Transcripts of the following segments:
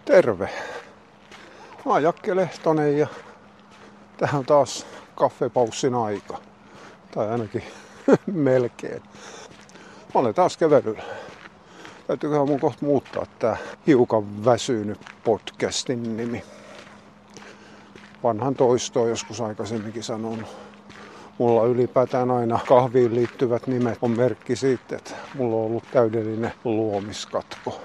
Terve! Mä oon Jakke Lehtonen ja tähän on taas kaffepaussin aika. Tai ainakin melkein. Mä olen taas kävelyllä. Täytyyköhän mun kohta muuttaa tää hiukan väsynyt podcastin nimi. Vanhan toistoon joskus aikaisemminkin sanonut. Mulla ylipäätään aina kahviin liittyvät nimet on merkki siitä, että mulla on ollut täydellinen luomiskatko.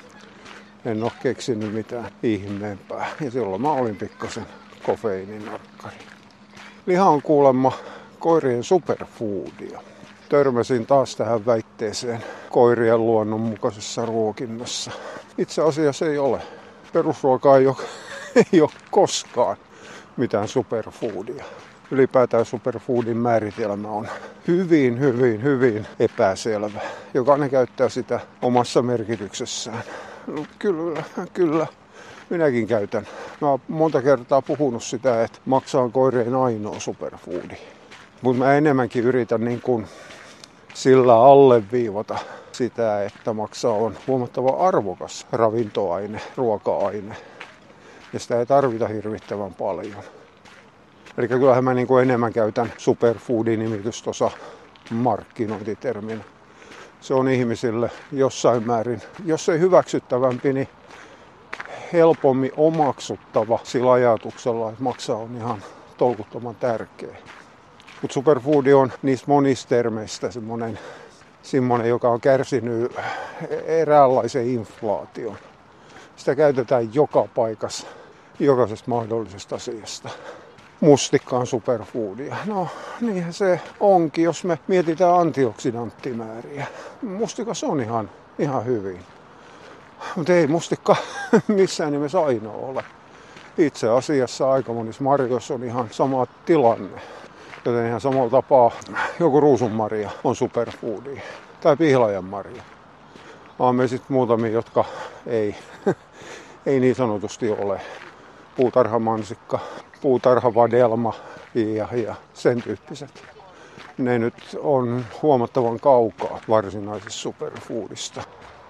En ole keksinyt mitään ihmeempää. Ja silloin mä olin pikkasen kofeiininarkkari. Liha on kuulemma koirien superfoodia. Törmäsin taas tähän väitteeseen koirien luonnonmukaisessa ruokinnassa. Itse asiassa ei ole. Perusruoka ei ole koskaan mitään superfoodia. Ylipäätään superfoodin määritelmä on hyvin epäselvä. Jokainen käyttää sitä omassa merkityksessään. No, kyllä. Minäkin käytän. Mä oon monta kertaa puhunut sitä, että maksa on koirien ainoa superfoodi. Mutta mä enemmänkin yritän niin kuin sillä alleviivata sitä, että maksa on huomattavan arvokas ravintoaine, ruoka-aine. Ja sitä ei tarvita hirvittävän paljon. Eli kyllähän mä niin kuin enemmän käytän superfoodi-nimitystä tuossa markkinointiterminä. Se on ihmisille jossain määrin, jos ei hyväksyttävämpi, niin helpommin omaksuttava sillä ajatuksella, että maksa on ihan tolkuttoman tärkeä. Mutta superfoodi on niistä monista termeistä semmoinen, joka on kärsinyt eräänlaisen inflaation. Sitä käytetään joka paikassa, jokaisesta mahdollisesta asiasta. Mustikka on superfoodia. No niinhän se onkin, jos me mietitään antioksidanttimääriä. Mustikassa on ihan hyvin. Mutta ei mustikka missään nimessä ainoa ole. Itse asiassa aika monissa marjoissa on ihan sama tilanne. Joten ihan samalla tapaa joku ruusunmarja on superfoodia. Tai pihlajanmarja. On me sitten muutamia, jotka ei niin sanotusti ole. Puutarhamansikka, puutarhavadelma ja sen tyyppiset. Ne nyt on huomattavan kaukaa varsinaisesta superfoodista.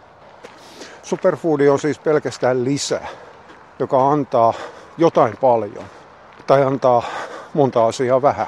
Superfoodi on siis pelkästään lisä, joka antaa jotain paljon. Tai antaa monta asiaa vähän.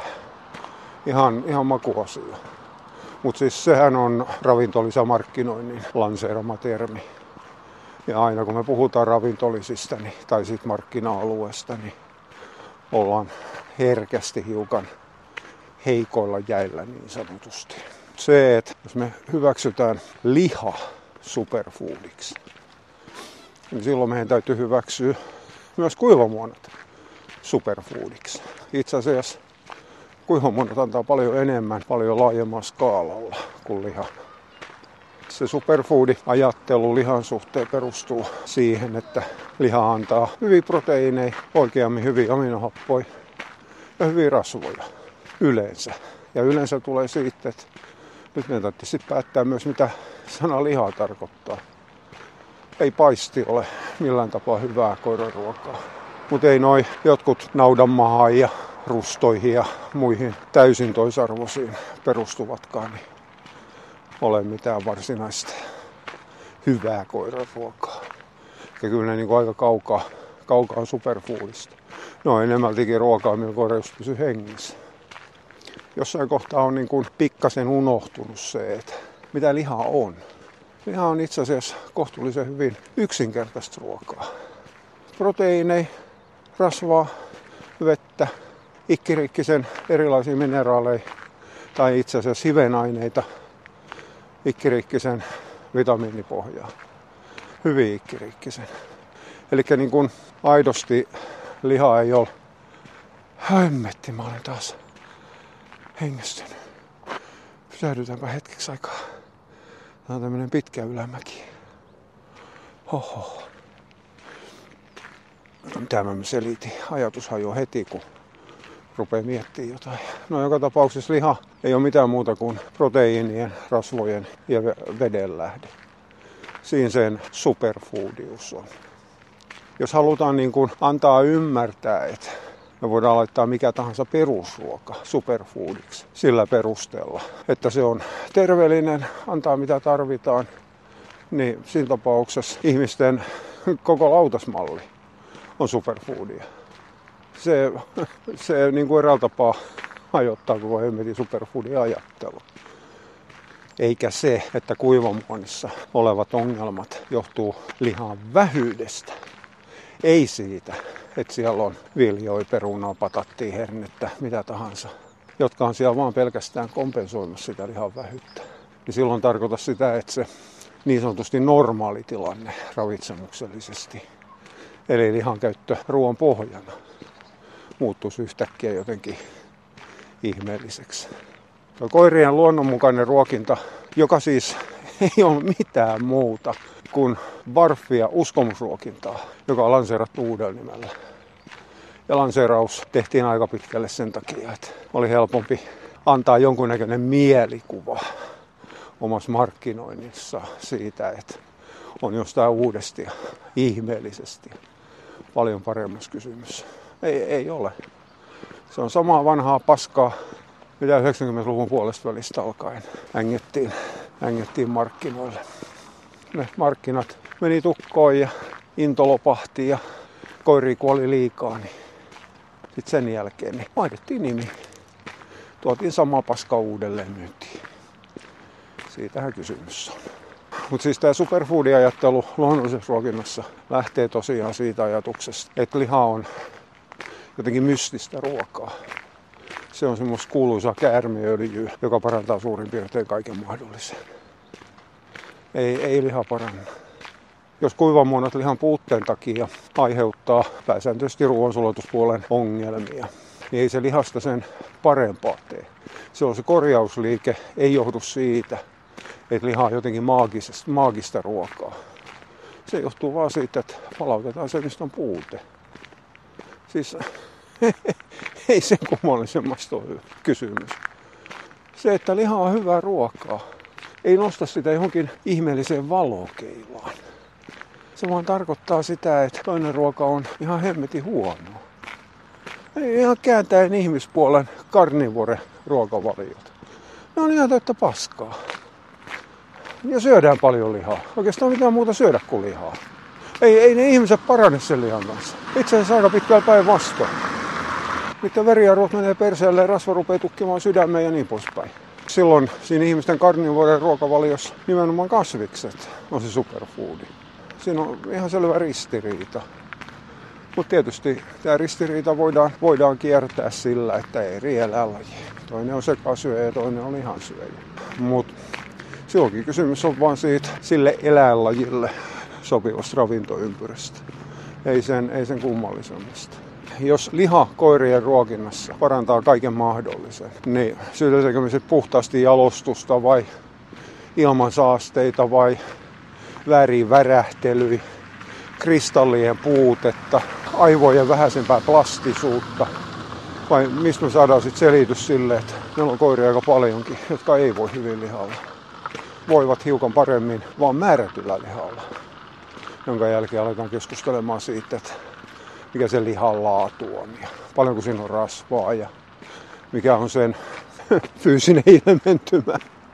Ihan makuasia. Mutta siis sehän on ravintolisämarkkinoinnin lanseerama termi. Ja aina kun me puhutaan ravintolisista tai siitä markkina-alueesta, niin ollaan herkästi hiukan heikoilla jäillä niin sanotusti. Se, että jos me hyväksytään liha superfoodiksi, niin silloin meidän täytyy hyväksyä myös kuivamuonat superfoodiksi. Itse asiassa kuivamuonat antaa paljon enemmän, paljon laajemmalla skaalalla kuin liha. Se superfoodi-ajattelu lihan suhteen perustuu siihen, että liha antaa hyviä proteiineja, oikeammin hyviä aminohappoja ja hyviä rasvoja yleensä. Ja yleensä tulee siitä, että nyt meidän täytyy sitten päättää myös, mitä sana liha tarkoittaa. Ei paisti ole millään tapaa hyvää koiranruokaa. Mutta ei noi jotkut naudanmahaan ja rustoihin ja muihin täysin toisarvoisiin perustuvatkaan, niin ole mitään varsinaista hyvää koiranruokaa. Ja kyllä ne niin aika kaukaa superfoodista. No enemmältikin ruokaa, millä koira just pysyy hengissä. Jossain kohtaa on niin kuin pikkasen unohtunut se, että mitä liha on. Liha on itse asiassa kohtuullisen hyvin yksinkertaista ruokaa. Proteiineja, rasvaa, vettä, ikkiriikkisen erilaisia mineraaleja tai itse asiassa hivenaineita, ikkiriikkisen vitamiinipohjaa. Hyvin ikkiriikkisen. Eli niin kuin aidosti liha ei ole. Hömmetti, mä olen taas hengästynyt. Pysähdytäänpä hetkeksi aikaa. Tämä on tämmönen pitkä ylämäki. Hoho. Mitä mä selitin? Ajatus hajoaa heti, kun rupeaa miettimään jotain. No joka tapauksessa liha ei ole mitään muuta kuin proteiinien, rasvojen ja veden lähde. Siinä sen superfoodius on. Jos halutaan niin kuin antaa ymmärtää, että me voidaan laittaa mikä tahansa perusruoka superfoodiksi sillä perusteella, että se on terveellinen, antaa mitä tarvitaan, niin siinä tapauksessa ihmisten koko lautasmalli on superfoodia. Se niin kuin eräällä tapaa hajottaa koko hemmetin superfoodin ajattelu. Eikä se, että kuivamuonissa olevat ongelmat johtuu lihan vähyydestä. Ei siitä, että siellä on viljoja, perunaa, patattia, hernettä, mitä tahansa, jotka on siellä vaan pelkästään kompensoimassa sitä lihan vähyyttä. Ja silloin tarkoita sitä, että se niin sanotusti normaali tilanne ravitsemuksellisesti, eli lihan käyttö ruoan pohjana, muuttuisi yhtäkkiä jotenkin ihmeelliseksi. Tuo koirien luonnonmukainen ruokinta, joka siis ei ole mitään muuta kuin barfia uskomusruokintaa, joka on lanseerattu uudella nimellä. Ja lanseeraus tehtiin aika pitkälle sen takia, että oli helpompi antaa jonkunnäköinen mielikuva omassa markkinoinnissa siitä, että on jostain uudesti ja ihmeellisesti paljon paremmassa kysymys. Ei ole. Se on samaa vanhaa paskaa, mitä 90-luvun puolesta välistä alkaen ängettiin markkinoille. Ne markkinat meni tukkoon ja into lopahti ja koiria kuoli liikaa, niin sitten sen jälkeen niin vaihdettiin nimi. Tuotiin sama paska uudelleen myyntiin. Siitähän kysymys on. Mutta siis tämä superfood-ajattelu luonnollisessa ruokinnassa lähtee tosiaan siitä ajatuksesta, että liha on jotenkin mystistä ruokaa. Se on semmoista kuuluisaa käärmeöljyä, joka parantaa suurin piirtein kaiken mahdollisen. Ei liha paranna. Jos kuivamuonat lihan puutteen takia aiheuttaa pääsääntöisesti ruoansulatuspuolen ongelmia, niin ei se lihasta sen parempaa tee. Se on se korjausliike, ei johdu siitä, että liha on jotenkin maagista ruokaa. Se johtuu vaan siitä, että palautetaan se, mistä on puute. Siis ei sen kummallisemmasta ole kysymys. Se, että liha on hyvää ruokaa, ei nosta sitä johonkin ihmeelliseen valokeilaan. Se vaan tarkoittaa sitä, että toinen ruoka on ihan hemmetin huonoa. Ei ihan kääntäen ihmispuolen karnivore-ruokavaliot. Ne on ihan täyttä paskaa. Ja syödään paljon lihaa. Oikeastaan mitään muuta syödä kuin lihaa. Ei ne ihmiset parane sen lihan kanssa. Itse asiassa aika pitkällä päinvastoin. Niiden veriarvot menee perseelle ja rasva rupeaa tukkimaan sydämeen ja niin poispäin. Silloin siinä ihmisten karnivoren ruokavaliossa nimenomaan kasvikset on se superfoodi. Siinä on ihan selvä ristiriita. Mutta tietysti tämä ristiriita voidaan kiertää sillä, että eri eläinlaji. Toinen on sekasyöjä ja toinen on lihansyöjä. Mutta silloinkin kysymys on vaan siitä sille eläinlajille sopivasta ravintoympyrästä. Ei sen kummallisemmasta. Jos liha koirien ruokinnassa parantaa kaiken mahdollisen, niin syötetäänkö me sitten puhtaasti jalostusta vai ilmansaasteita vai värin värähtelyä, kristallien puutetta, aivojen vähäisempää plastisuutta, vai mistä me saadaan sitten selitys sille, että meillä on koiria aika paljonkin, jotka ei voi hyvin lihalla. Voivat hiukan paremmin vaan määrätyllä lihalla, jonka jälkeen aletaan keskustelemaan siitä, että mikä se lihan laatu on ja paljonko siinä on rasvaa ja mikä on sen fyysinen ilmentymä.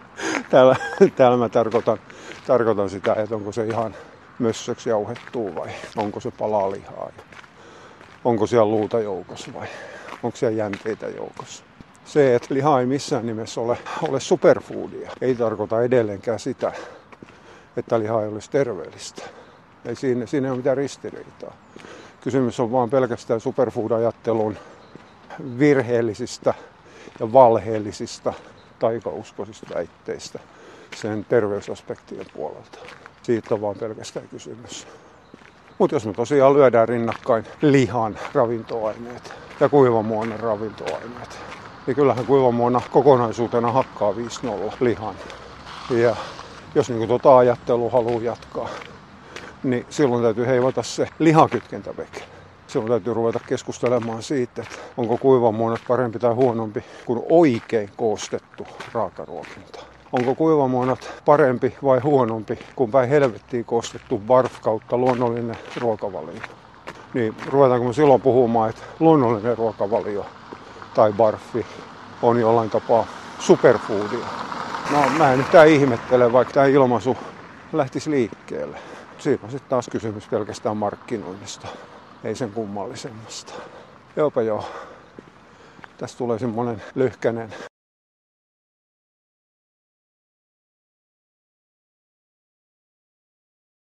Täällä mä tarkoitan sitä, että onko se ihan mössöksi jauhettua vai onko se palaa lihaa. Onko siellä luuta joukossa vai onko siellä jänteitä joukossa. Se, että liha ei missään nimessä ole superfoodia, ei tarkoita edelleenkään sitä, että liha ei olisi terveellistä. Ei siinä ei ole mitään ristiriitaa. Kysymys on vaan pelkästään superfood-ajattelun virheellisistä ja valheellisista taikauskoisista väitteistä sen terveysaspektien puolelta. Siitä on vaan pelkästään kysymys. Mutta jos me tosiaan lyödään rinnakkain lihan ravintoaineet ja kuivamuonan ravintoaineet, niin kyllähän kuivamuona kokonaisuutena hakkaa 5-0 lihan. Ja jos niin tuota ajattelua haluaa jatkaa, niin silloin täytyy heivata se lihakytkentä veke. Silloin täytyy ruveta keskustelemaan siitä, että onko kuivamuonat parempi tai huonompi kuin oikein koostettu raakaruokinta. Onko kuivamuonat parempi vai huonompi kuin päin helvettiin koostettu barf kautta luonnollinen ruokavalio. Niin ruvetaanko me silloin puhumaan, että luonnollinen ruokavalio tai barfi on jollain tapaa superfoodia. No mä en nyt ihmettele, vaikka tämä ilmaisu lähtisi liikkeelle. siinä on sitten taas kysymys pelkästään markkinoinnista, ei sen kummallisemmasta. Joo. Tästä tulee semmoinen lyhkänen